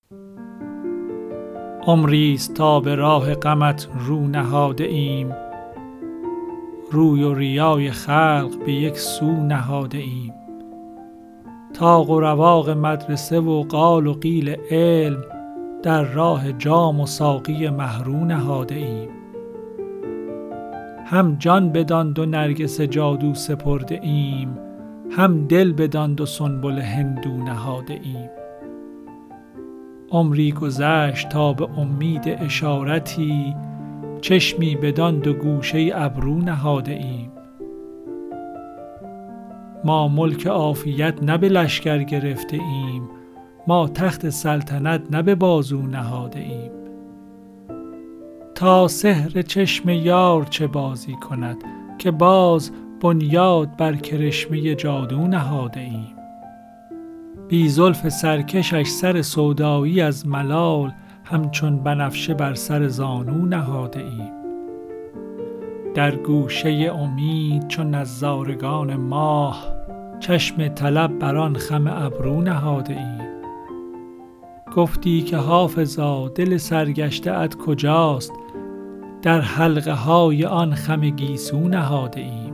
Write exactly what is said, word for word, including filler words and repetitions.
عمریست تا به راه غمت رو نهاده ایم، روی و ریای خلق به یک سو نهاده ایم. طاق و رواق مدرسه و قال و قیل علم، در راه جام و ساقی مه رو نهاده ایم. هم جان بدان دو نرگس جادو سپرده ایم، هم دل بدان دو سنبل هندو نهاده ایم. عمری گذشت تا به امید اشارتی، چشمی بدان دو گوشه ابرو نهاده ایم. ما ملک عافیت نه به لشکر گرفته ایم، ما تخت سلطنت نه به بازو نهاده ایم. تا سحر چشم یار چه بازی کند، که باز بنیاد بر کرشمه جادو نهاده ایم. بی زلف سرکشش سر سودایی از ملال، همچون بنفشه بر سر زانو نهاده ایم. در گوشه امید چون نظارگان ماه، چشم طلب بر آن خم ابرو نهاده ایم. گفتی که حافظا دل سرگشته ات کجاست، در حلقه های آن خم گیسو نهاده ایم.